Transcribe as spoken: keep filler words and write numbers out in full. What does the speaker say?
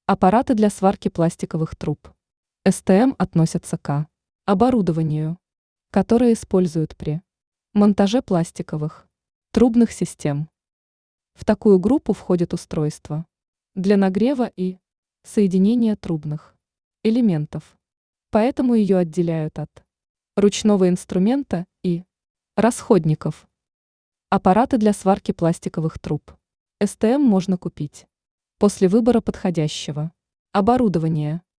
Аппараты для сварки пластиковых труб. эс тэ эм относятся к оборудованию, которое используют при монтаже пластиковых трубных систем. В такую группу входят устройства для нагрева и соединения трубных элементов. Поэтому ее отделяют от ручного инструмента и расходников. Аппараты для сварки пластиковых труб. эс тэ эм можно купить после выбора подходящего оборудования.